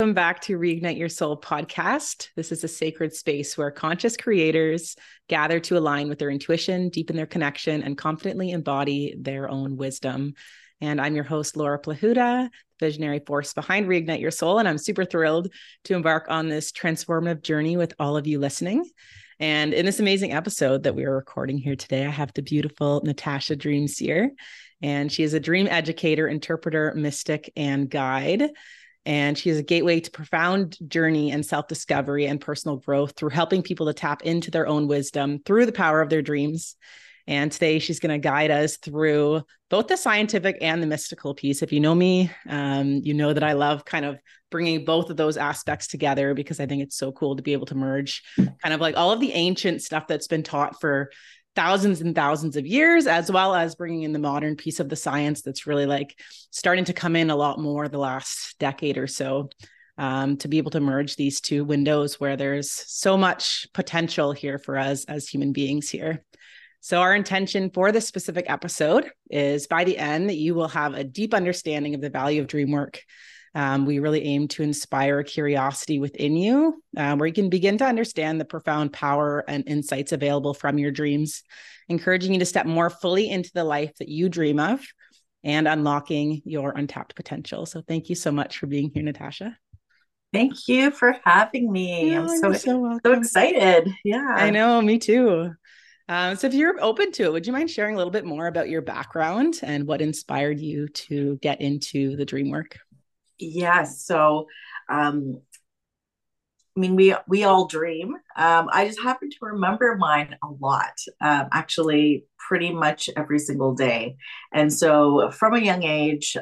Welcome back to Reignite Your Soul podcast. This is a sacred space where conscious creators gather to align with their intuition, deepen their connection, and confidently embody their own wisdom. And I'm your host, Laura Plahuta, visionary force behind Reignite Your Soul. And I'm super thrilled to embark on this transformative journey with all of you listening. And in this amazing episode that we are recording here today, I have the beautiful Natasha Dreamseer. And she is a dream educator, interpreter, mystic, and guide. And she is a gateway to profound journey and self-discovery and personal growth through helping people to tap into their own wisdom through the power of their dreams. And today she's going to guide us through both the scientific and the mystical piece. If you know me, you know that I love kind of bringing both of those aspects together because I think it's so cool to be able to merge kind of like all of the ancient stuff that's been taught for thousands and thousands of years, as well as bringing in the modern piece of the science that's really like starting to come in a lot more the last decade or so, to be able to merge these two windows where there's so much potential here for us as human beings here. So our intention for this specific episode is by the end that you will have a deep understanding of the value of dream work. We really aim to inspire a curiosity within you, where you can begin to understand the profound power and insights available from your dreams, encouraging you to step more fully into the life that you dream of and unlocking your untapped potential. So thank you so much for being here, Natasha. Thank you for having me. I'm You're so welcome. excited. I Yeah. know, me too. So if you're open to it, would you mind sharing a little bit more about your background and what inspired you to get into the dream work? Yes. We all dream. I just happen to remember mine a lot, actually, pretty much every single day. And so, from a young age,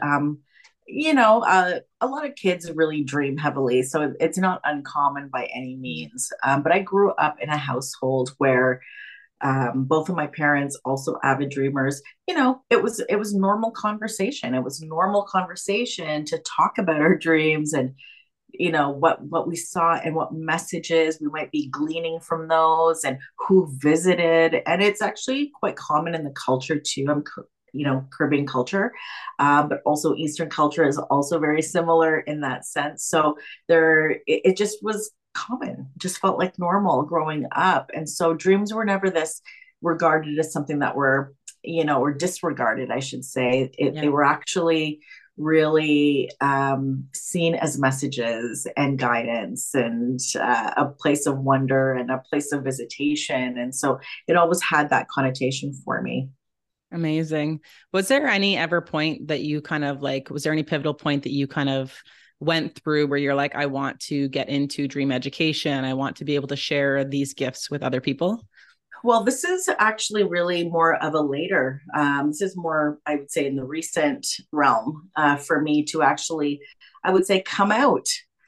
a lot of kids really dream heavily, so it's not uncommon by any means. But I grew up in a household where both of my parents also avid dreamers. It was normal conversation. It was normal conversation to talk about our dreams and what we saw and what messages we might be gleaning from those and who visited. And it's actually quite common in the culture too. Caribbean culture, but also Eastern culture is also very similar in that sense. So it just was common, just felt like normal growing up. And so dreams were never this regarded as something that were, or disregarded, I should say. They were actually really seen as messages and guidance and a place of wonder and a place of visitation. And so it always had that connotation for me. Amazing. Was there any ever point that you kind of like, was there any pivotal point that you kind of went through where you're like, I want to get into dream education. I want to be able to share these gifts with other people? Well, this is actually really more of a later, this is more, I would say, in the recent realm for me to actually, I would say, come out,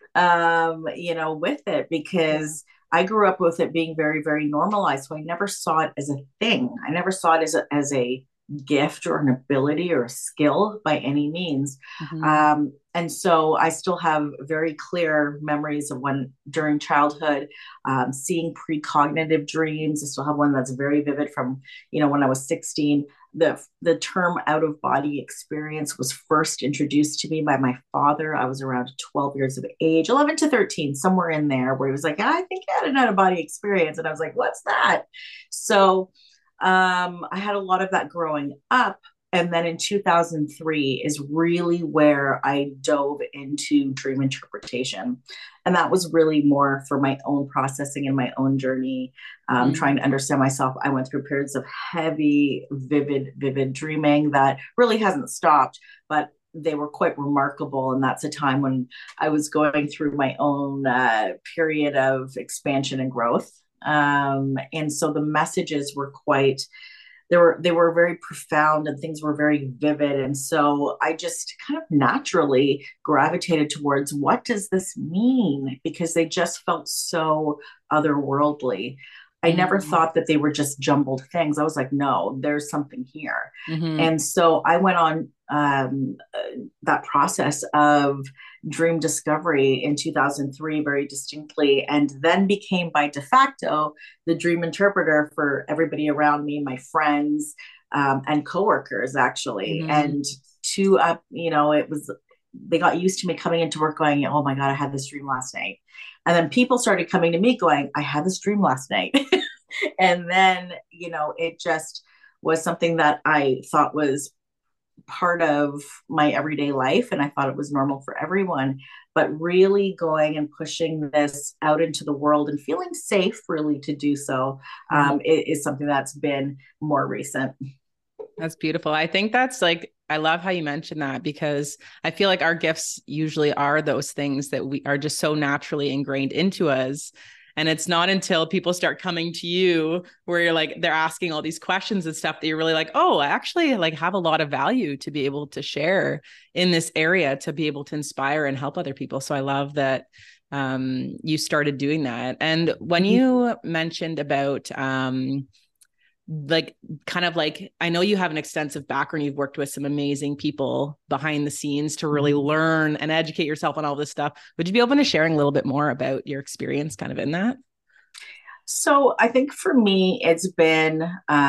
with it because I grew up with it being very, very normalized. So I never saw it as a thing. I never saw it as a gift or an ability or a skill by any means. Mm-hmm. And so I still have very clear memories of when during childhood, seeing precognitive dreams. I still have one that's very vivid from, when I was 16. The term out of body experience was first introduced to me by my father. I was around 12 years of age, 11 to 13, somewhere in there, where he was like, I think I had an out of body experience. And I was like, what's that? So I had a lot of that growing up. And then in 2003 is really where I dove into dream interpretation. And that was really more for my own processing and my own journey, trying to understand myself. I went through periods of heavy, vivid dreaming that really hasn't stopped, but they were quite remarkable. And that's a time when I was going through my own period of expansion and growth. And so the messages were they were very profound and things were very vivid. And so I just kind of naturally gravitated towards what does this mean? Because they just felt so otherworldly. I never thought that they were just jumbled things. I was like, no, there's something here. Mm-hmm. And so I went on that process of dream discovery in 2003 very distinctly, and then became by de facto the dream interpreter for everybody around me, my friends and coworkers, actually. Mm-hmm. And to, it was they got used to me coming into work going, oh my God, I had this dream last night. And then people started coming to me going, I had this dream last night. And then, it just was something that I thought was part of my everyday life. And I thought it was normal for everyone. But really going and pushing this out into the world and feeling safe, really, to do so, is something that's been more recent. That's beautiful. I think that's like, I love how you mentioned that, because I feel like our gifts usually are those things that we are just so naturally ingrained into us. And it's not until people start coming to you where you're like, they're asking all these questions and stuff that you're really like, oh, I actually like have a lot of value to be able to share in this area, to be able to inspire and help other people. So I love that you started doing that. And when you mentioned about like kind of like, I know you have an extensive background, you've worked with some amazing people behind the scenes to really learn and educate yourself on all this stuff. Would you be open to sharing a little bit more about your experience kind of in that? So I think for me, it's been,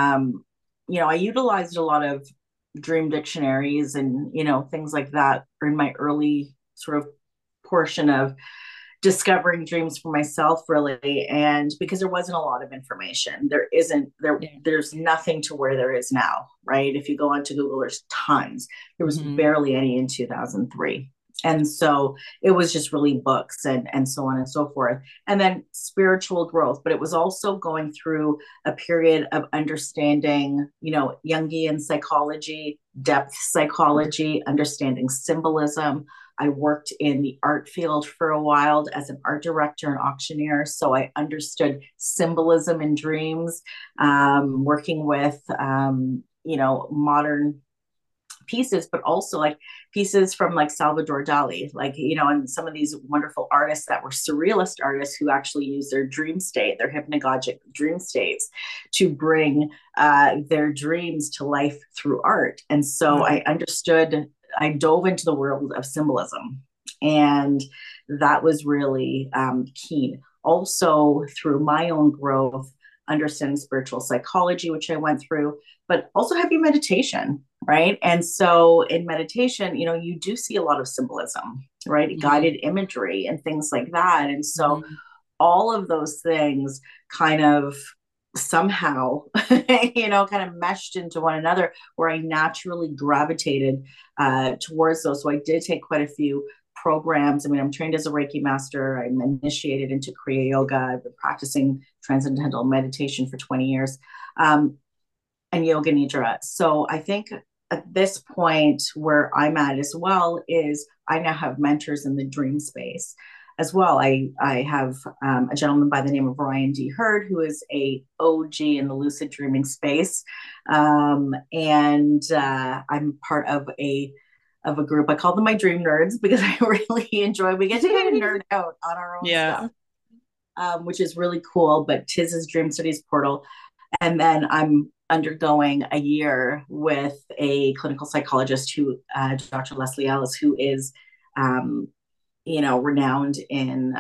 I utilized a lot of dream dictionaries and, things like that in my early sort of portion of discovering dreams for myself, really. And because there wasn't a lot of information, there's nothing to where there is now, right? If you go onto Google, there's tons. There was barely any in 2003. And so it was just really books and so on and so forth. And then spiritual growth, but it was also going through a period of understanding, Jungian psychology, depth psychology, understanding symbolism. I worked in the art field for a while as an art director and auctioneer. So I understood symbolism in dreams, working with, modern pieces, but also like pieces from like Salvador Dali, and some of these wonderful artists that were surrealist artists who actually use their dream state, their hypnagogic dream states, to bring their dreams to life through art. And so I dove into the world of symbolism, and that was really keen. Also, through my own growth, understanding spiritual psychology, which I went through, but also heavy meditation, right? And so in meditation, you do see a lot of symbolism, right? Guided imagery and things like that. And so all of those things kind of somehow, kind of meshed into one another, where I naturally gravitated towards those. So I did take quite a few programs. I mean, I'm trained as a Reiki master. I'm initiated into Kriya Yoga. I've been practicing transcendental meditation for 20 years, and Yoga Nidra. So I think at this point where I'm at as well is I now have mentors in the dream space as well. I have a gentleman by the name of Ryan D. Hurd, who is a OG in the lucid dreaming space. And I'm part of a group. I call them my dream nerds because I really enjoy, we get to kind of nerd out on our own stuff, which is really cool. But Tiz's Dream Studies portal. And then I'm undergoing a year with a clinical psychologist who, Dr. Leslie Ellis, who is, renowned in,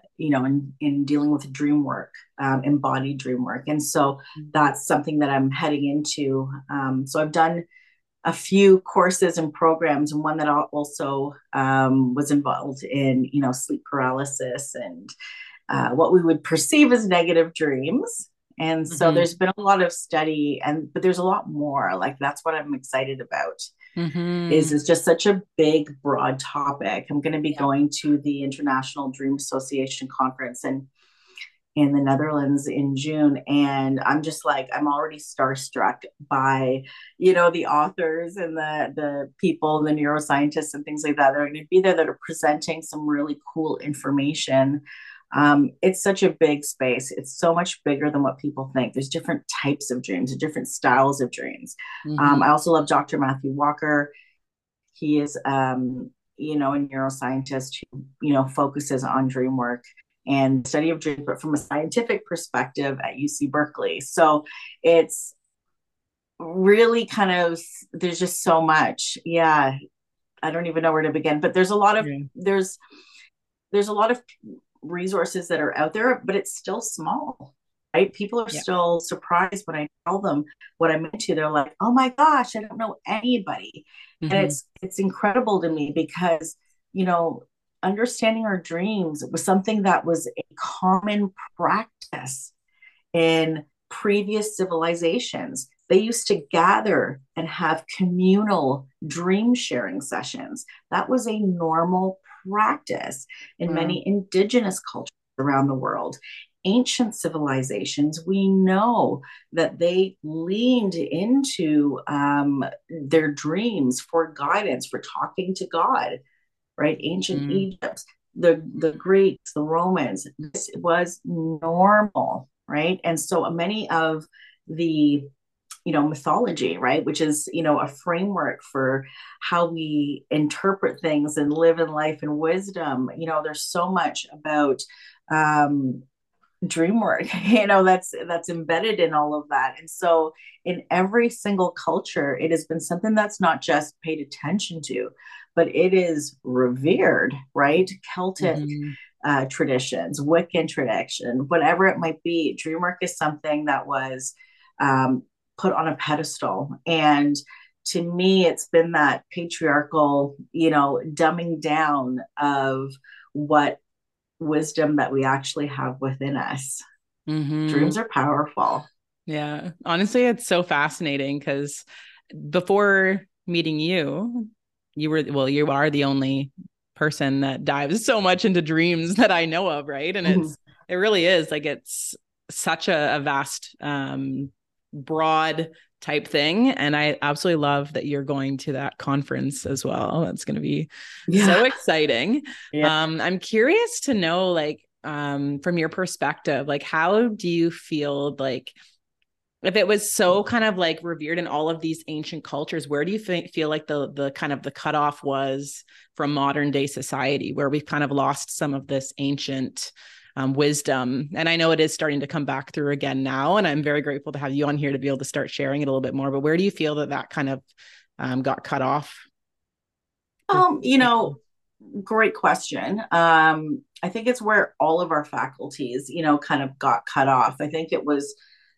in dealing with dream work, embodied dream work. And so that's something that I'm heading into. So I've done a few courses and programs, and one that also was involved in, sleep paralysis and what we would perceive as negative dreams. And so there's been a lot of study, but there's a lot more. Like, that's what I'm excited about. Is just such a big, broad topic. I'm going to be going to the International Dream Association conference in the Netherlands in June. And I'm just like, I'm already starstruck by, the authors and the people, the neuroscientists and things like that. They're going to be there that are presenting some really cool information. It's such a big space. It's so much bigger than what people think. There's different types of dreams, different styles of dreams. I also love Dr. Matthew Walker. He is, a neuroscientist who, focuses on dream work and study of dreams, but from a scientific perspective at UC Berkeley. So it's really kind of, there's just so much. Yeah. I don't even know where to begin, but there's a lot of, there's a lot of resources that are out there, but it's still small. right? People are Yeah. still surprised when I tell them what I'm into. They're like, "Oh my gosh, I don't know anybody." And Mm-hmm. it's incredible to me because, you know, understanding our dreams was something that was a common practice in previous civilizations. They used to gather and have communal dream sharing sessions. That was a normal practice in Wow. many indigenous cultures around the world. Ancient civilizations, we know that they leaned into their dreams for guidance, for talking to God, right? Ancient Mm-hmm. Egypt, the Greeks, the Romans, this was normal, right? And so many of the mythology, right, which is a framework for how we interpret things and live in life and wisdom. There's so much about um dream work that's embedded in all of that. And so in every single culture, it has been something that's not just paid attention to, but it is revered, right? Celtic Mm-hmm. traditions, Wiccan tradition, whatever it might be, dream work is something that was um, put on a pedestal. And to me, it's been that patriarchal dumbing down of what wisdom that we actually have within us. Mm-hmm. Dreams are powerful. Yeah. Honestly, it's so fascinating because before meeting you, you are the only person that dives so much into dreams that I know of, right? And Mm-hmm. it really is like it's such a vast, broad type thing. And I absolutely love that you're going to that conference as well. That's going to be Yeah. so exciting. Yeah. I'm curious to know, like, from your perspective, like, how do you feel like if it was so kind of like revered in all of these ancient cultures, where do you feel like the kind of the cutoff was from modern day society, where we've kind of lost some of this ancient wisdom? And I know it is starting to come back through again now, and I'm very grateful to have you on here to be able to start sharing it a little bit more. But where do you feel that kind of got cut off? Um, you know, Great question. I think it's where all of our faculties, kind of got cut off. I think it was,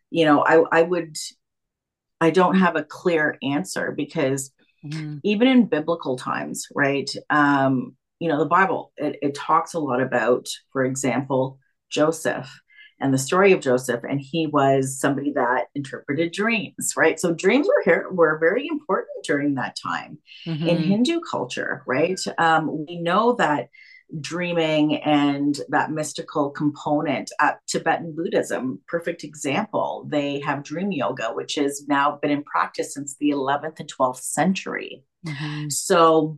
I don't have a clear answer because Mm-hmm. even in biblical times, right? The Bible, it talks a lot about, for example, Joseph and the story of Joseph, and he was somebody that interpreted dreams, right? So dreams were very important during that time in Mm-hmm. Hindu culture, right? We know that dreaming and that mystical component at Tibetan Buddhism, perfect example. They have dream yoga, which has now been in practice since the 11th and 12th century. Mm-hmm. So,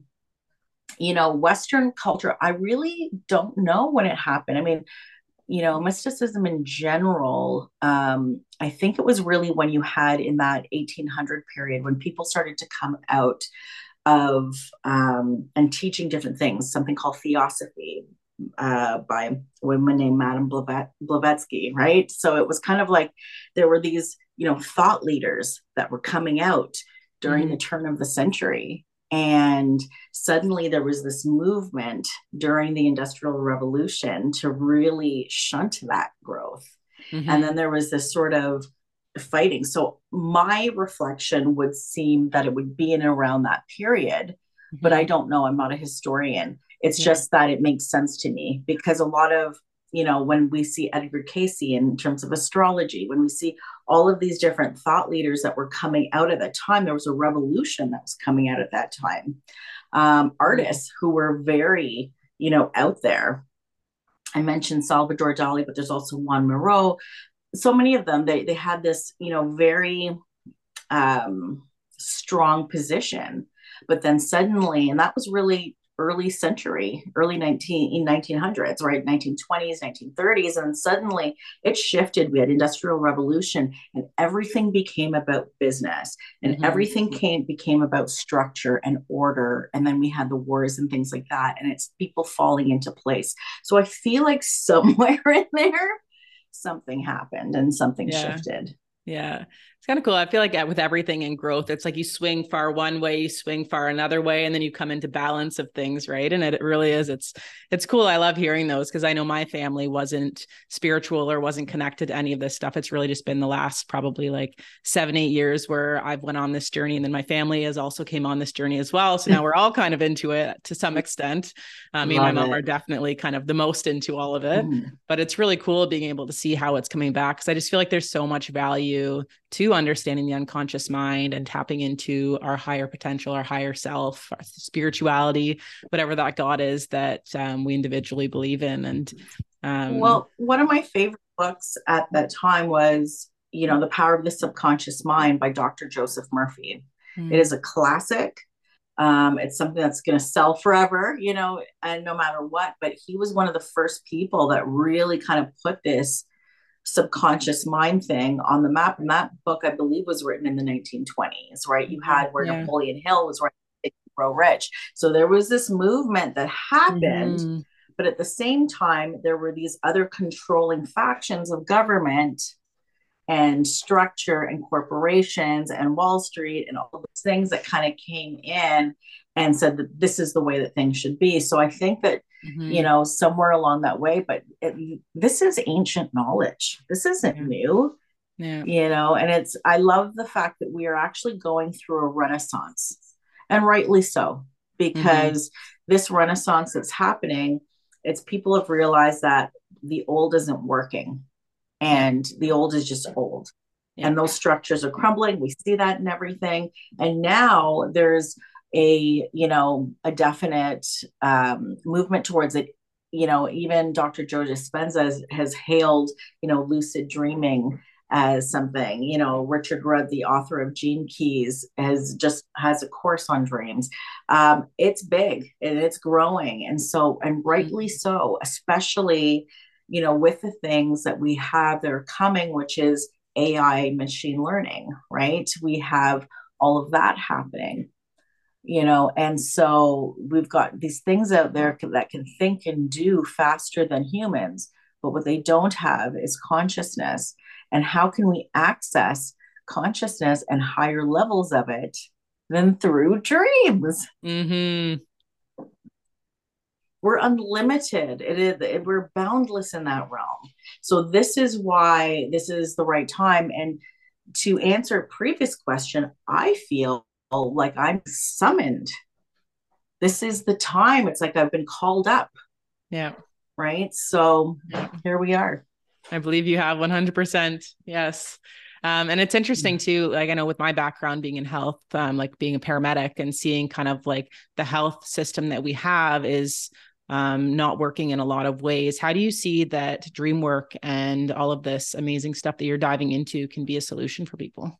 Western culture, I really don't know when it happened. I mean, mysticism in general, I think it was really when you had in that 1800 period when people started to come out of and teaching different things, something called theosophy by a woman named Madame Blavatsky, right? So it was kind of like there were these, thought leaders that were coming out during Mm-hmm. the turn of the century. And suddenly there was this movement during the Industrial Revolution to really shunt that growth. And Mm-hmm. then there was this sort of fighting. So my reflection would seem that it would be in and around that period, but I Mm-hmm. don't know. I'm not a historian. It's Yeah. just that it makes sense to me because a lot of, when we see Edgar Cayce in terms of astrology, when we see all of these different thought leaders that were coming out at that time, there was a revolution that was coming out at that time. Mm-hmm. Artists who were very, out there. I mentioned Salvador Dali, but there's also Juan Moreau. So many of them, they had this, very um, strong position. But then suddenly, and that was really early century, early 1900s, right? 1920s, 1930s. And suddenly it shifted. We had industrial revolution and everything became about business and Mm-hmm. everything became about structure and order. And then we had the wars and things like that. And it's people falling into place. So I feel like somewhere in there, something happened and something Yeah. shifted. Yeah. It's kind of cool. I feel like with everything in growth, it's like you swing far one way, you swing far another way, and then you come into balance of things, right? And it really is. It's cool. I love hearing those because I know my family wasn't spiritual or wasn't connected to any of this stuff. It's really just been the last probably like 7-8 years where I've went on this journey, and then my family has also came on this journey as well. So now we're all kind of into it to some extent. Me and my mom are definitely kind of the most into all of it, but it's really cool being able to see how it's coming back because I just feel like there's so much value to understanding the unconscious mind and tapping into our higher potential, our higher self, our spirituality, whatever that God is that we individually believe in. And well, one of my favorite books at that time was, The Power of the Subconscious Mind by Dr. Joseph Murphy. It is a classic. It's something that's going to sell forever, and no matter what. But he was one of the first people that really kind of put this subconscious mind thing on the map. And that book, I believe, was written in the 1920s, right? You had where Napoleon Hill was writing Think and Grow Rich. So there was this movement that happened, but at the same time, there were these other controlling factions of government and structure and corporations and Wall Street and all those things that kind of came in and said that this is the way that things should be. So I think that, somewhere along that way, but this is ancient knowledge. This isn't new, and I love the fact that we are actually going through a renaissance, and rightly so, because this renaissance that's happening, it's people have realized that the old isn't working. And the old is just old. And those structures are crumbling. We see that in everything. And now there's a definite movement towards it. Even Dr. Joe Dispenza has hailed, lucid dreaming as something. Richard Rudd, the author of Gene Keys, has a course on dreams. It's big and it's growing. And rightly so, especially with the things that we have that are coming, which is AI, machine learning, right? We have all of that happening, and so we've got these things out there that can think and do faster than humans, but what they don't have is consciousness. And how can we access consciousness and higher levels of it than through dreams? We're unlimited. We're boundless in that realm. So this is why this is the right time. And to answer a previous question, I feel like I'm summoned. This is the time. It's like I've been called up. Yeah. Right. So here we are. I believe you have 100%. Yes. And it's interesting too, like I know with my background being in health, like being a paramedic and seeing kind of like the health system that we have is not working in a lot of ways. How do you see that dream work and all of this amazing stuff that you're diving into can be a solution for people?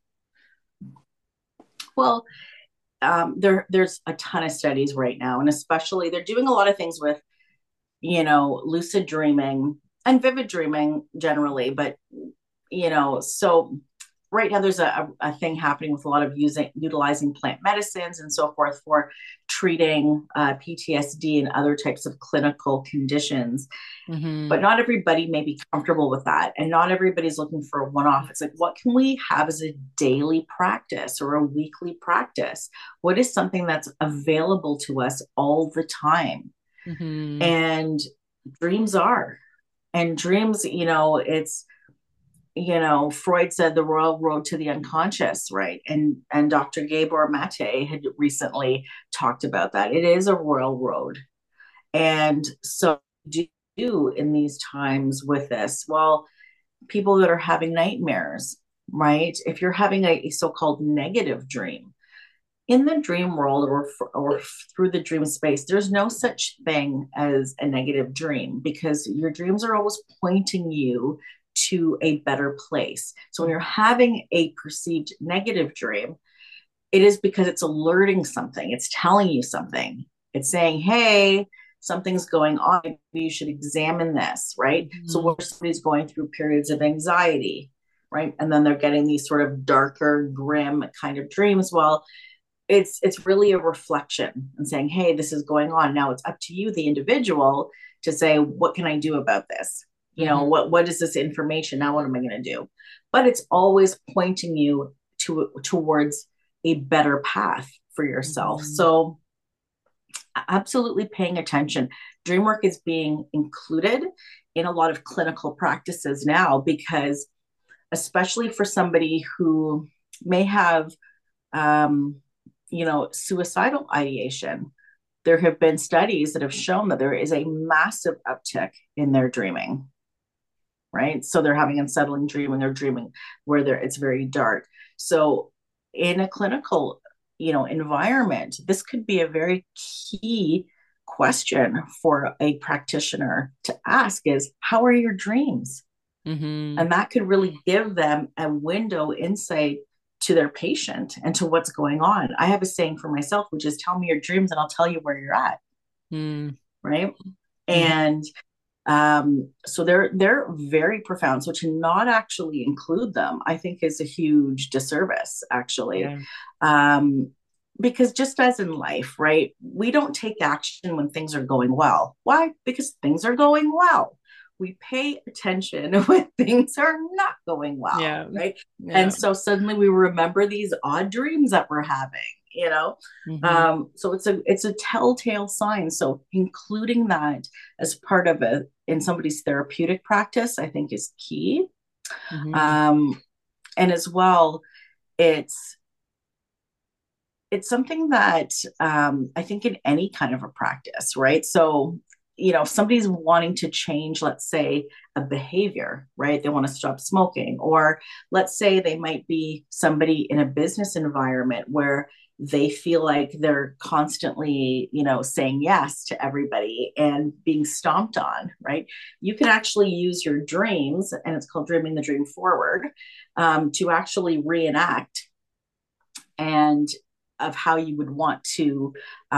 Well, there's a ton of studies right now, and especially they're doing a lot of things with, lucid dreaming and vivid dreaming generally. But, so right now there's a thing happening with a lot of utilizing plant medicines and so forth for treating PTSD and other types of clinical conditions. But not everybody may be comfortable with that. And not everybody's looking for a one-off. It's like, what can we have as a daily practice or a weekly practice? What is something that's available to us all the time? And dreams are. And dreams, it's, Freud said the royal road to the unconscious, right? And Dr. Gabor Mate had recently talked about that. It is a royal road. And so do you in these times with this? Well, people that are having nightmares, right? If you're having a so-called negative dream, in the dream world or through the dream space, there's no such thing as a negative dream because your dreams are always pointing you to a better place. So when you're having a perceived negative dream, it is because it's alerting something. It's telling you something. It's saying, hey, something's going on. Maybe you should examine this, right? So what if somebody's going through periods of anxiety, right? And then they're getting these sort of darker, grim kind of dreams. Well, it's really a reflection and saying, hey, this is going on. Now it's up to you, the individual, to say, what can I do about this? What is this information? Now, what am I going to do? But it's always pointing you towards a better path for yourself. So absolutely paying attention. Dream work is being included in a lot of clinical practices now, because especially for somebody who may have, suicidal ideation, there have been studies that have shown that there is a massive uptick in their dreaming, right? So they're having unsettling dreaming or dreaming where it's very dark. So in a clinical, environment, this could be a very key question for a practitioner to ask is, how are your dreams? And that could really give them a window insight to their patient and to what's going on. I have a saying for myself, which is, tell me your dreams and I'll tell you where you're at. Right. And so they're very profound. So to not actually include them, I think, is a huge disservice, actually. Because just as in life, right, we don't take action when things are going well. Why? Because things are going well. We pay attention when things are not going well, right? And so suddenly we remember these odd dreams that we're having, so it's a telltale sign. So including that as part of in somebody's therapeutic practice, I think, is key. And as well, it's something that I think in any kind of a practice, right? So if somebody's wanting to change, let's say, a behavior, right? They want to stop smoking, or let's say they might be somebody in a business environment where they feel like they're constantly, saying yes to everybody and being stomped on, right? You can actually use your dreams, and it's called Dreaming the Dream Forward, to actually reenact and of how you would want to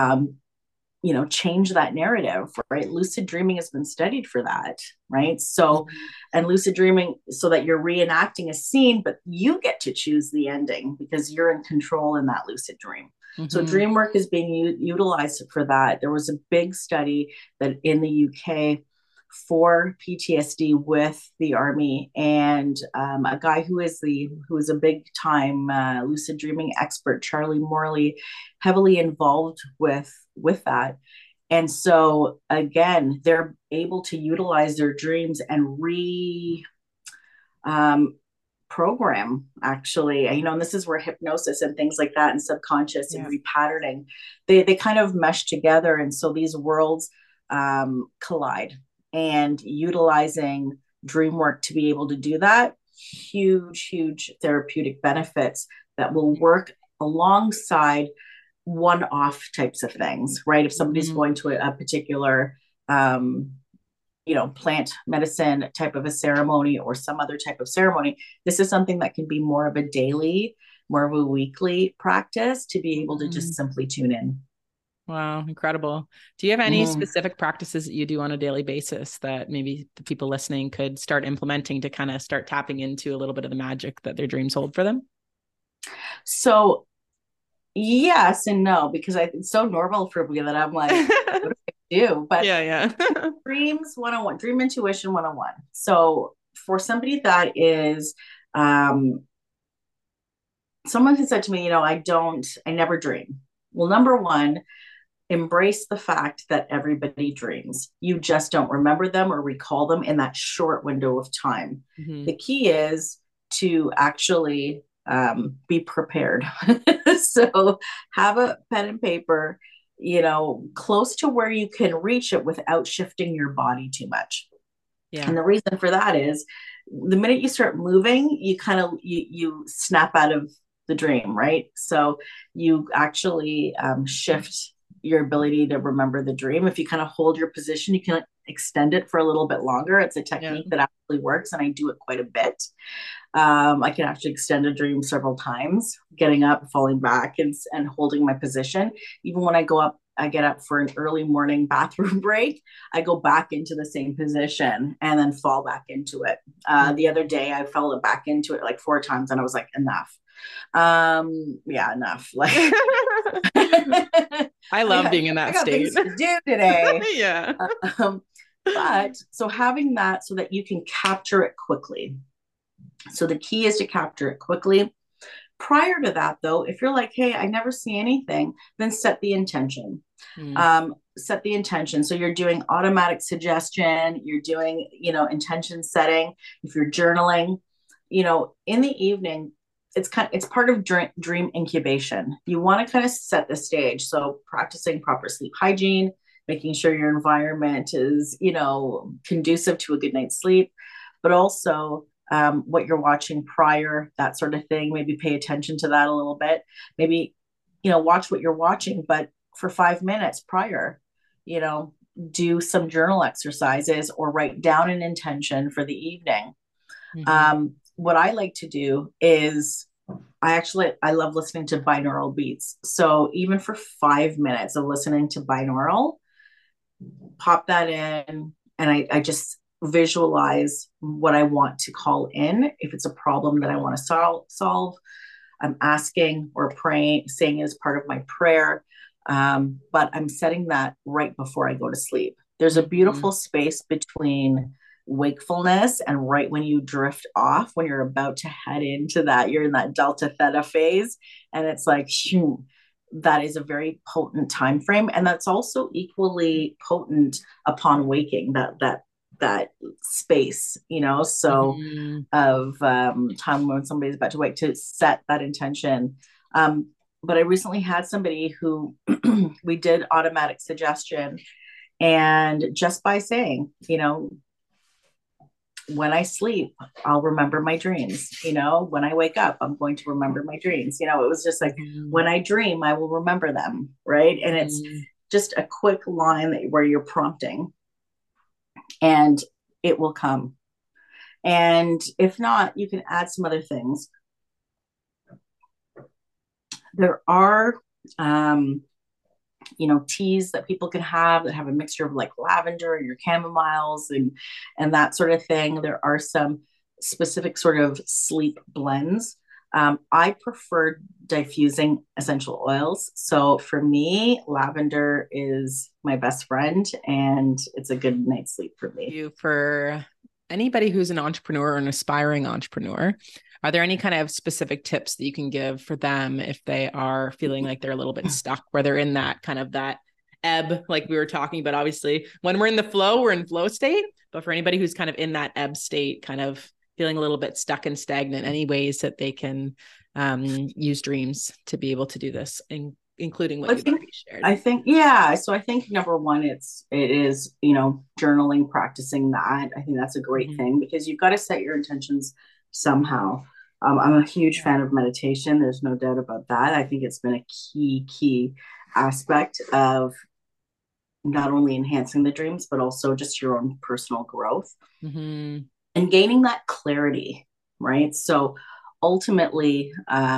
change that narrative, right? Lucid dreaming has been studied for that, right? So, and lucid dreaming, so that you're reenacting a scene, but you get to choose the ending because you're in control in that lucid dream. So dream work is being utilized for that. There was a big study that in the UK for PTSD with the Army, and a guy who is a big time lucid dreaming expert, Charlie Morley, heavily involved with that. And so again, they're able to utilize their dreams and program, actually, and this is where hypnosis and things like that and subconscious and repatterning, they kind of mesh together. And so these worlds collide, and utilizing dream work to be able to do that, huge therapeutic benefits that will work alongside one-off types of things, right? If somebody's going to a particular plant medicine type of a ceremony or some other type of ceremony, this is something that can be more of a daily, more of a weekly practice to be able to just simply tune in. Wow, incredible. Do you have any specific practices that you do on a daily basis that maybe the people listening could start implementing to kind of start tapping into a little bit of the magic that their dreams hold for them? So yes and no, because it's so normal for me that I'm like, what do I do? But dreams 101, dream intuition 101. So for somebody that is, someone has said to me, I never dream. Well, number one, embrace the fact that everybody dreams. You just don't remember them or recall them in that short window of time. The key is to actually be prepared. So have a pen and paper, close to where you can reach it without shifting your body too much. And the reason for that is the minute you start moving, you kind of, you snap out of the dream, right? So you actually shift your ability to remember the dream. If you kind of hold your position, you can extend it for a little bit longer. It's a technique that actually works, and I do it quite a bit. I can actually extend a dream several times, getting up, falling back, and holding my position. Even when I get up for an early morning bathroom break, I go back into the same position and then fall back into it. The other day, I fell back into it like 4 times, and I was like, enough. Enough. Like, I love being in that state to do today. But so having that so that you can capture it quickly. So the key is to capture it quickly. Prior to that, though, if you're like, hey, I never see anything, then set the intention. Mm. Set the intention. So you're doing automatic suggestion, you're doing, intention setting. If you're journaling, in the evening, it's part of dream incubation. You want to kind of set the stage. So practicing proper sleep hygiene, making sure your environment is, conducive to a good night's sleep, but also what you're watching prior, that sort of thing. Maybe pay attention to that a little bit. Maybe, watch what you're watching, but for 5 minutes prior, you know, do some journal exercises or write down an intention for the evening. What I like to do is I love listening to binaural beats. So even for 5 minutes of listening to binaural, pop that in, and I just visualize what I want to call in. If it's a problem that I want to solve, I'm asking or praying, saying it as part of my prayer. But I'm setting that right before I go to sleep. There's a beautiful space between wakefulness and right when you drift off, when you're about to head into that, you're in that delta theta phase. And it's like, shoo, that is a very potent time frame. And that's also equally potent upon waking, that space, so of time when somebody's about to wake, to set that intention. But I recently had somebody who we did automatic suggestion, and just by saying, when I sleep, I'll remember my dreams. When I wake up, I'm going to remember my dreams. It was just like, when I dream, I will remember them. Right. And it's just a quick line where you're prompting, and it will come. And if not, you can add some other things. There are, teas that people can have that have a mixture of like lavender and your chamomiles and that sort of thing. There are some specific sort of sleep blends. I prefer diffusing essential oils. So for me, lavender is my best friend, and it's a good night's sleep for me. For anybody who's an entrepreneur or an aspiring entrepreneur, are there any kind of specific tips that you can give for them if they are feeling like they're a little bit stuck, where they're in that kind of that ebb, like we were talking about? Obviously, when we're in the flow, we're in flow state. But for anybody who's kind of in that ebb state, kind of feeling a little bit stuck and stagnant, any ways that they can use dreams to be able to do this, including what you've already shared? I think, yeah. So I think number one, it is, journaling, practicing that. I think that's a great thing, because you've got to set your intentions somehow. I'm a huge fan of meditation. There's no doubt about that. I think it's been a key aspect of not only enhancing the dreams, but also just your own personal growth and gaining that clarity, right? So ultimately,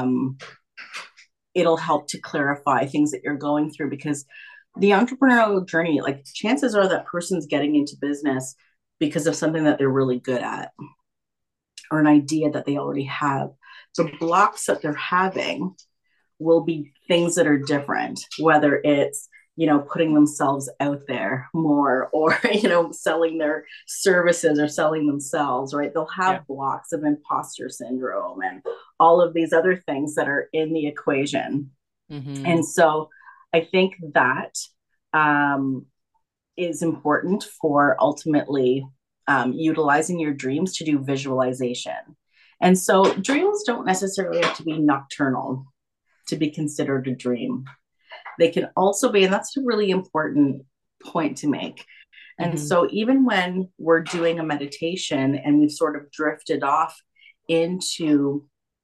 it'll help to clarify things that you're going through, because the entrepreneurial journey, like, chances are that person's getting into business because of something that they're really good at, or an idea that they already have. So blocks that they're having will be things that are different, whether it's, putting themselves out there more, or, selling their services or selling themselves, right? They'll have blocks of imposter syndrome and all of these other things that are in the equation. And so I think that is important for ultimately utilizing your dreams to do visualization. And so dreams don't necessarily have to be nocturnal to be considered a dream. They can also be, and that's a really important point to make. And so even when we're doing a meditation and we've sort of drifted off into,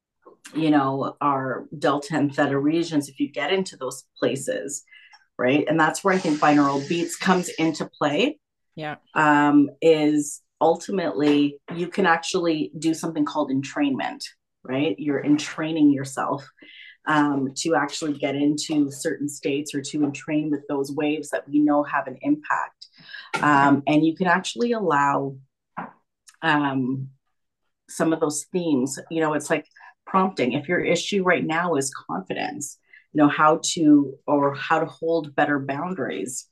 our delta and theta regions, if you get into those places, right? And that's where I think binaural beats comes into play. Yeah. Is ultimately you can actually do something called entrainment, right? You're entraining yourself to actually get into certain states, or to entrain with those waves that we know have an impact. And you can actually allow some of those themes, it's like prompting. If your issue right now is confidence, how to hold better boundaries,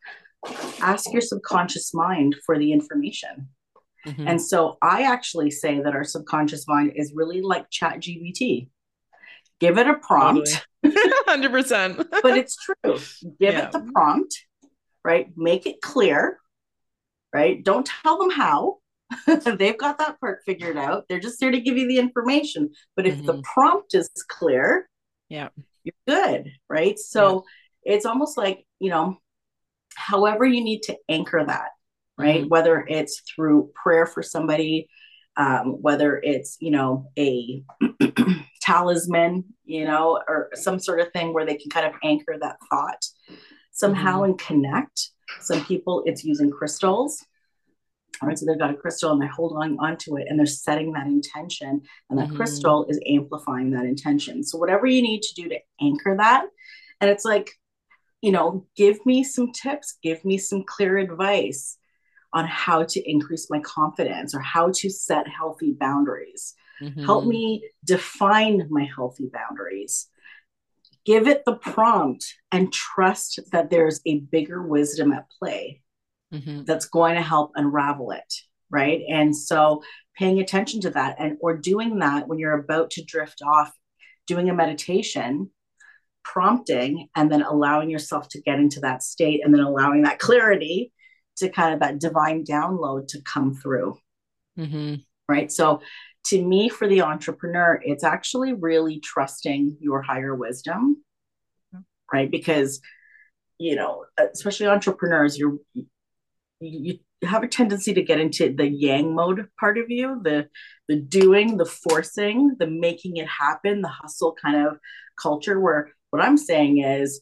Ask your subconscious mind for the information. Mm-hmm. And so I actually say that our subconscious mind is really like ChatGPT. Give it a prompt. Totally. 100%. But it's true. Give Yeah. it the prompt, right? Make it clear, right? Don't tell them how. They've got that part figured out. They're just there to give you the information. But if the prompt is clear, yeah, you're good, right? So it's almost like, however you need to anchor that, right? Whether it's through prayer for somebody, whether it's, a talisman, or some sort of thing where they can kind of anchor that thought somehow and connect. Some people, it's using crystals. All right, so they've got a crystal and they're holding on to it and they're setting that intention, and that crystal is amplifying that intention. So whatever you need to do to anchor that, and it's like, give me some tips, give me some clear advice on how to increase my confidence or how to set healthy boundaries. Help me define my healthy boundaries. Give it the prompt and trust that there's a bigger wisdom at play that's going to help unravel it, right? And so paying attention to that, or doing that when you're about to drift off, doing a meditation, prompting, and then allowing yourself to get into that state, and then allowing that clarity to kind of that divine download to come through. Right. So to me, for the entrepreneur, it's actually really trusting your higher wisdom, right? Because, especially entrepreneurs, you have a tendency to get into the yang mode part of you, the doing, the forcing, the making it happen, the hustle kind of culture, where what I'm saying is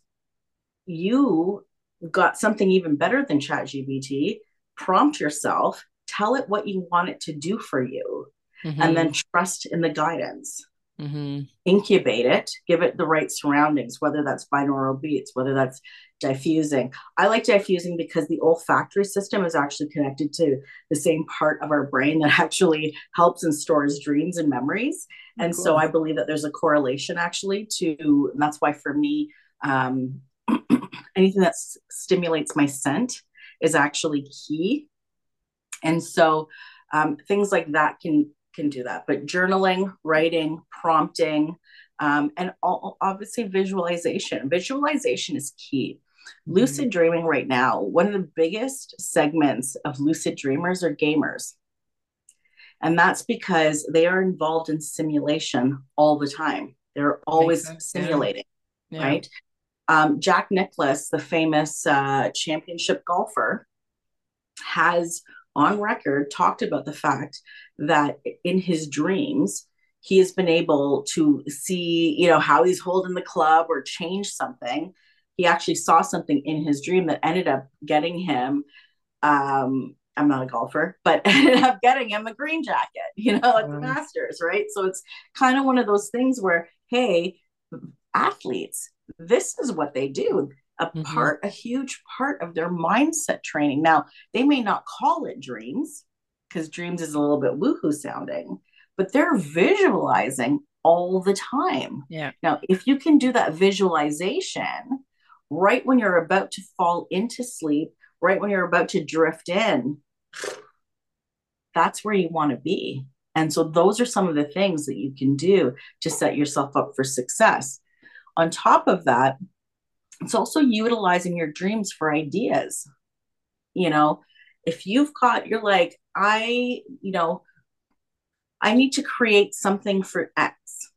you got something even better than ChatGPT. Prompt yourself, tell it what you want it to do for you, and then trust in the guidance. Incubate it, give it the right surroundings, whether that's binaural beats, whether that's diffusing. I like diffusing because the olfactory system is actually connected to the same part of our brain that actually helps and stores dreams and memories. And so I believe that there's a correlation actually to, and that's why for me, anything that stimulates my scent is actually key. And so things like that can do that. But journaling, writing, prompting, and obviously visualization. Visualization is key. Lucid dreaming right now, one of the biggest segments of lucid dreamers are gamers. And that's because they are involved in simulation all the time. They're always simulating, right? Jack Nicklaus, the famous championship golfer, has on record talked about the fact that in his dreams, he has been able to see, how he's holding the club or change something. He actually saw something in his dream that ended up getting him, I'm not a golfer, but ended up getting him a green jacket, at the Masters, right? So it's kind of one of those things where, hey, athletes, this is what they do. A huge part of their mindset training. Now, they may not call it dreams because dreams is a little bit woohoo sounding, but they're visualizing all the time. Yeah. Now, if you can do that visualization right when you're about to fall into sleep, right when you're about to drift in, that's where you want to be. And so those are some of the things that you can do to set yourself up for success. On top of that, it's also utilizing your dreams for ideas. If you're like, I need to create something for X,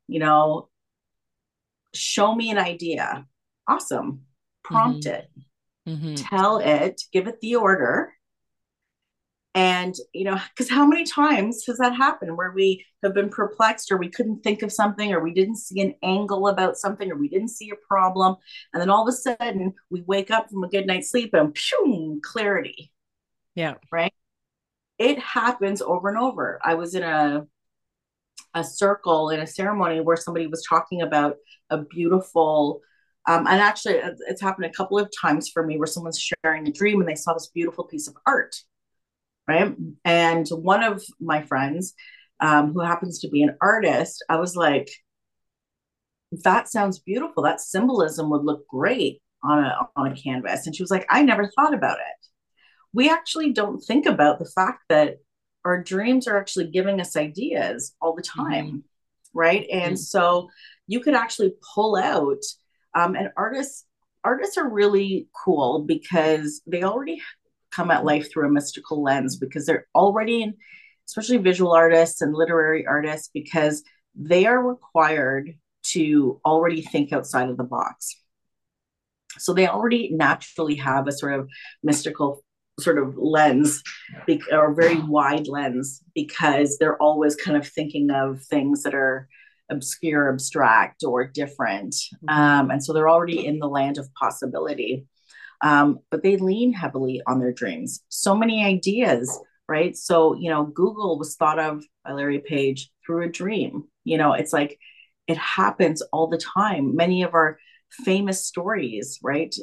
show me an idea. Awesome. Prompt it. Tell it, give it the order. And, because how many times has that happened where we have been perplexed, or we couldn't think of something, or we didn't see an angle about something, or we didn't see a problem. And then all of a sudden we wake up from a good night's sleep and pew, clarity. Yeah. Right. It happens over and over. I was in a circle in a ceremony where somebody was talking about a beautiful, and actually it's happened a couple of times for me where someone's sharing a dream and they saw this beautiful piece of art. Right. And one of my friends, who happens to be an artist, I was like, that sounds beautiful. That symbolism would look great on a canvas. And she was like, I never thought about it. We actually don't think about the fact that our dreams are actually giving us ideas all the time. Mm-hmm. Right. And so you could actually pull out, and artists are really cool because they already come at life through a mystical lens, because they're already in, especially visual artists and literary artists, because they are required to already think outside of the box. So they already naturally have a sort of mystical sort of lens, or very wide lens, because they're always kind of thinking of things that are obscure, abstract, or different. And so they're already in the land of possibility. But they lean heavily on their dreams. So many ideas, right? So, Google was thought of by Larry Page through a dream. It's like it happens all the time. Many of our famous stories, right?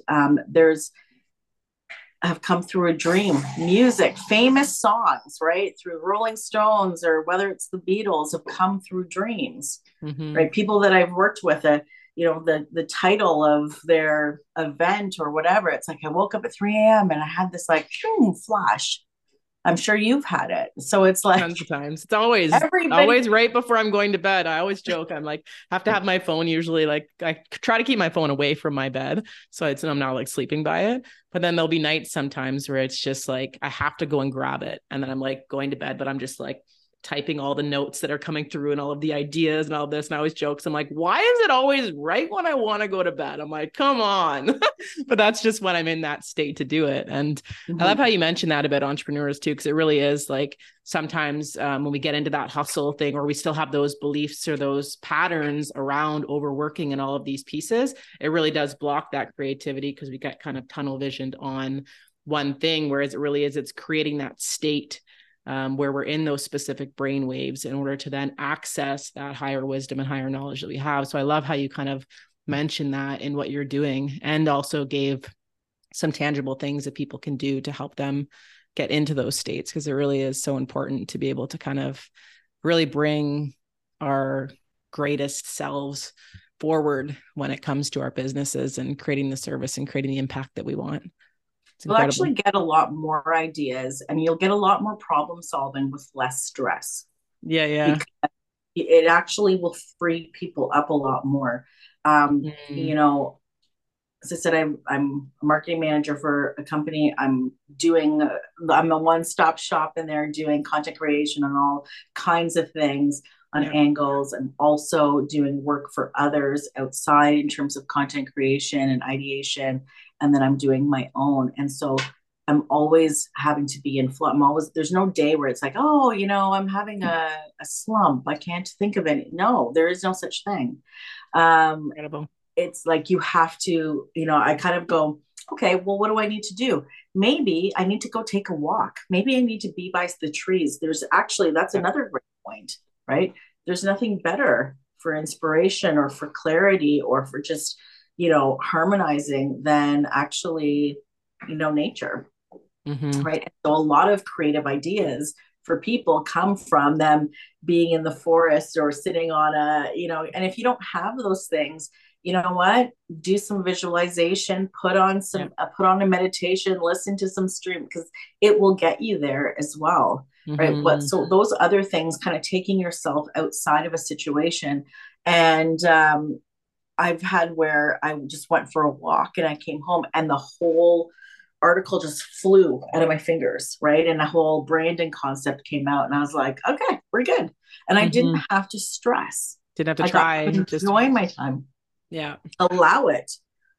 Have come through a dream. Music, famous songs, right? Through Rolling Stones, or whether it's the Beatles, have come through dreams, right? People that I've worked with, the title of their event or whatever, it's like I woke up at 3 a.m. and I had this like flash. I'm sure you've had it. So it's like tons of times. It's always right before I'm going to bed. I always joke. I'm like, have to have my phone usually, like I try to keep my phone away from my bed. So I'm not like sleeping by it. But then there'll be nights sometimes where it's just like, I have to go and grab it. And then I'm like going to bed, but I'm just like typing all the notes that are coming through and all of the ideas and all of this. And I always joke. I'm like, why is it always right when I want to go to bed? I'm like, come on. But that's just when I'm in that state to do it. And I love how you mentioned that about entrepreneurs too, because it really is like sometimes when we get into that hustle thing, or we still have those beliefs or those patterns around overworking and all of these pieces, it really does block that creativity, because we get kind of tunnel visioned on one thing, whereas it really is, it's creating that state where we're in those specific brain waves in order to then access that higher wisdom and higher knowledge that we have. So I love how you kind of mentioned that in what you're doing, and also gave some tangible things that people can do to help them get into those states, because it really is so important to be able to kind of really bring our greatest selves forward when it comes to our businesses and creating the service and creating the impact that we want. You'll actually get a lot more ideas, and you'll get a lot more problem solving with less stress. Yeah. Because it actually will free people up a lot more. As I said, I'm a marketing manager for a company. I'm a one-stop shop in there, doing content creation on all kinds of things, on angles, and also doing work for others outside in terms of content creation and ideation. And then I'm doing my own. And so I'm always having to be in flow. There's no day where it's like, oh, I'm having a slump. I can't think of it. No, there is no such thing. Incredible. It's like you have to, I kind of go, okay, well, what do I need to do? Maybe I need to go take a walk. Maybe I need to be by the trees. That's another great point, right? There's nothing better for inspiration or for clarity or for just, harmonizing than actually, nature, right? And so a lot of creative ideas for people come from them being in the forest or sitting on and if you don't have those things, you know what? Do some visualization, put on a meditation, listen to some stream, because it will get you there as well. Right. So those other things, kind of taking yourself outside of a situation. And I've had where I just went for a walk and I came home and the whole article just flew out of my fingers, right? And the whole branding concept came out, and I was like, okay, we're good. And I didn't have to stress. Didn't have to try. Enjoy my time. Yeah. Allow it.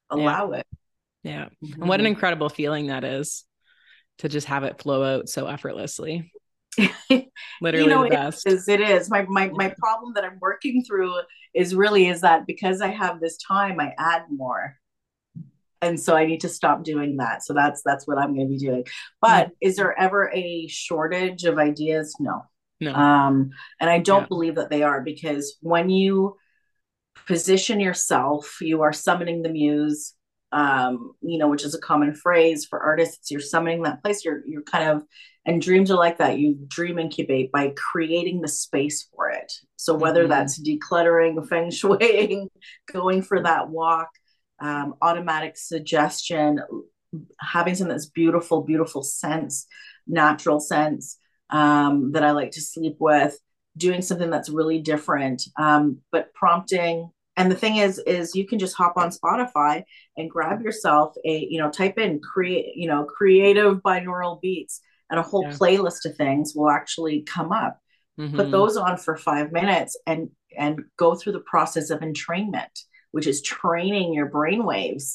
Yeah. And what an incredible feeling that is, to just have it flow out so effortlessly. Literally the best. It is. My problem that I'm working through is that because I have this time, I add more. And so I need to stop doing that. So that's what I'm going to be doing. But is there ever a shortage of ideas? No. And I don't believe that they are, because when you position yourself, you are summoning the muse, which is a common phrase for artists. You're summoning that place. You're kind of, and dreams are like that. You dream incubate by creating the space for it. So whether that's decluttering, feng shuiing, going for that walk, automatic suggestion, having something that's beautiful, beautiful sense, natural sense, that I like to sleep with, doing something that's really different, but prompting. And the thing is you can just hop on Spotify and grab yourself type in creative binaural beats, and a whole playlist of things will actually come up. Put those on for 5 minutes and go through the process of entrainment, which is training your brain waves.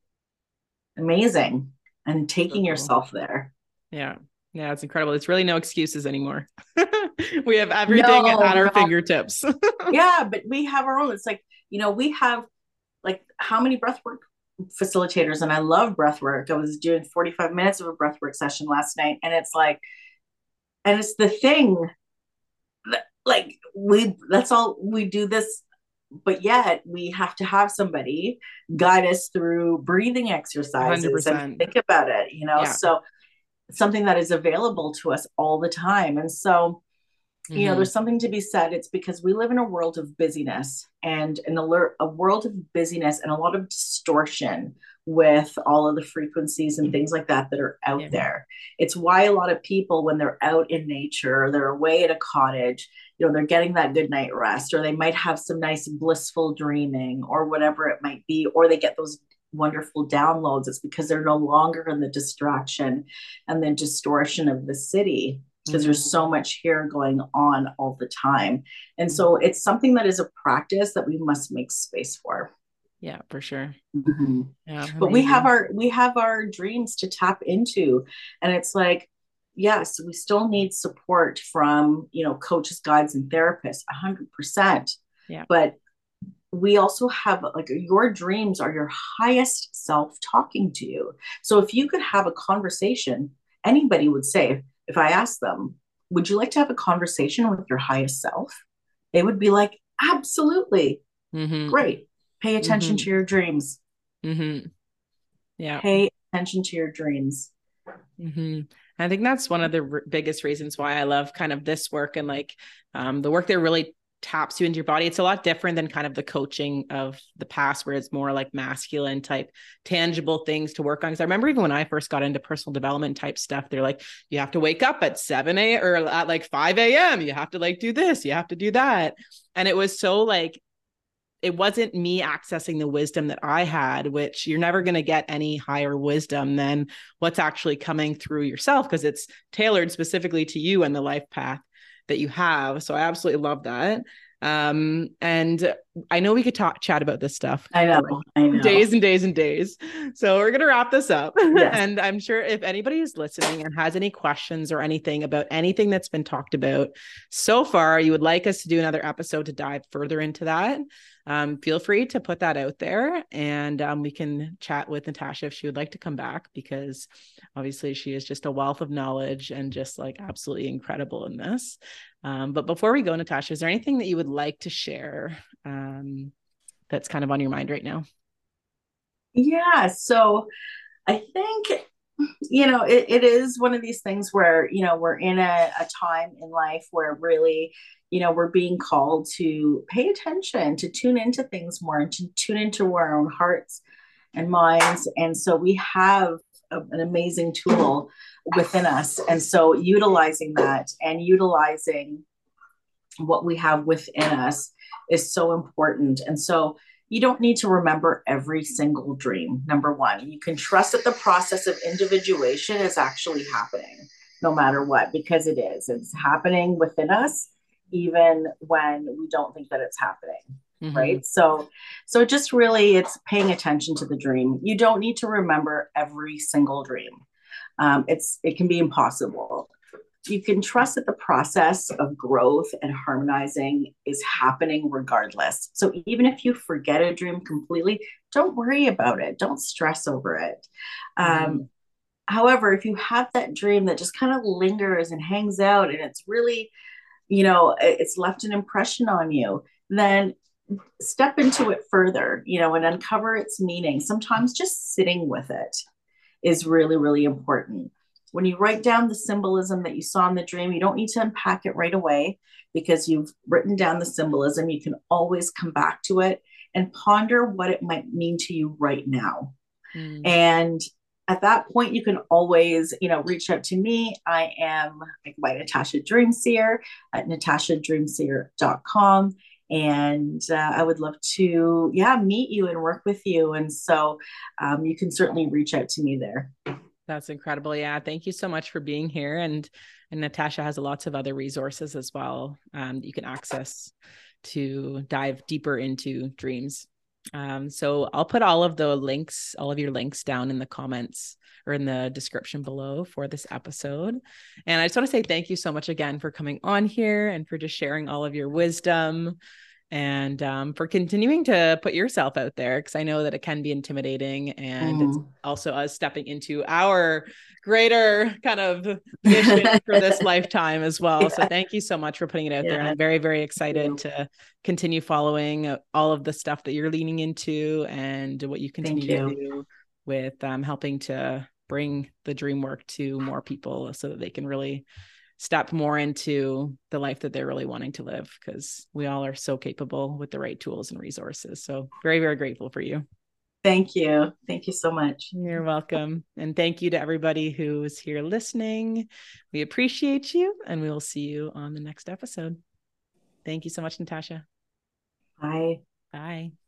Amazing. And taking yourself there. Yeah. Yeah, it's incredible. It's really no excuses anymore. We have everything at our fingertips. Yeah, but we have our own. It's like, we have like how many breathwork facilitators, and I love breathwork. I was doing 45 minutes of a breathwork session last night, and it's the thing that, like, that's all we do this, but yet we have to have somebody guide us through breathing exercises 100%. and think about it, so something that is available to us all the time. And so, there's something to be said. It's because we live in a world of busyness, and a world of busyness and a lot of distortion with all of the frequencies and things like that are out there. It's why a lot of people, when they're out in nature, or they're away at a cottage, they're getting that good night rest, or they might have some nice blissful dreaming, or whatever it might be, or they get those wonderful downloads. It's because they're no longer in the distraction and the distortion of the city, because there's so much here going on all the time. And so it's something that is a practice that we must make space for. Yeah, for sure. Yeah, but we have our dreams to tap into. And it's like, yes, we still need support from, coaches, guides, and therapists, 100%. Yeah. But we also have, like, your dreams are your highest self talking to you. So if you could have a conversation, anybody would say, if I asked them, would you like to have a conversation with your highest self? They would be like, absolutely. Great. Pay attention to your dreams. Yeah. Pay attention to your dreams. I think that's one of the biggest reasons why I love kind of this work, and like the work that really taps you into your body. It's a lot different than kind of the coaching of the past, where it's more like masculine type, tangible things to work on. Because I remember even when I first got into personal development type stuff, they're like, you have to wake up at 7 a.m. or at like 5 a.m. You have to like do this, you have to do that. And it was so like, it wasn't me accessing the wisdom that I had, which you're never going to get any higher wisdom than what's actually coming through yourself, because it's tailored specifically to you and the life path that you have. So I absolutely love that. And I know we could chat about this stuff. I know. Days and days and days. So we're going to wrap this up. Yes. And I'm sure if anybody is listening and has any questions or anything about anything that's been talked about so far, you would like us to do another episode to dive further into that, feel free to put that out there, and we can chat with Natasha if she would like to come back, because obviously she is just a wealth of knowledge and just like absolutely incredible in this. But before we go, Natasha, is there anything that you would like to share that's kind of on your mind right now? Yeah. So I think, it is one of these things where, we're in a time in life where really, we're being called to pay attention, to tune into things more, and to tune into our own hearts and minds. And so we have an amazing tool within us. And so utilizing that and utilizing what we have within us is so important. And so you don't need to remember every single dream. Number one, you can trust that the process of individuation is actually happening no matter what, because it is. It's happening within us, even when we don't think that it's happening. Right. So just really, it's paying attention to the dream. You don't need to remember every single dream. It can be impossible. You can trust that the process of growth and harmonizing is happening regardless. So even if you forget a dream completely, don't worry about it. Don't stress over it. However, if you have that dream that just kind of lingers and hangs out, and it's really, it's left an impression on you, then step into it further, and uncover its meaning. Sometimes just sitting with it is really, really important. When you write down the symbolism that you saw in the dream, you don't need to unpack it right away, because you've written down the symbolism. You can always come back to it and ponder what it might mean to you right now. Mm. And at that point, you can always, reach out to me. I am by Natasha Dreamseer at natashadreamseer.com. And I would love to, meet you and work with you. And so you can certainly reach out to me there. That's incredible. Yeah. Thank you so much for being here. And Natasha has lots of other resources as well that you can access to dive deeper into dreams. So I'll put all of your links down in the comments or in the description below for this episode. And I just want to say thank you so much again for coming on here and for just sharing all of your wisdom and for continuing to put yourself out there, because I know that it can be intimidating, and it's also us stepping into our greater kind of mission for this lifetime as well. Yeah. So thank you so much for putting it out there. And I'm very, very excited to continue following all of the stuff that you're leaning into and what you continue to do with helping to bring the dream work to more people so that they can really step more into the life that they're really wanting to live, because we all are so capable with the right tools and resources. So very, very grateful for you. Thank you. Thank you so much. You're welcome. And thank you to everybody who is here listening. We appreciate you, and we will see you on the next episode. Thank you so much, Natasha. Bye. Bye.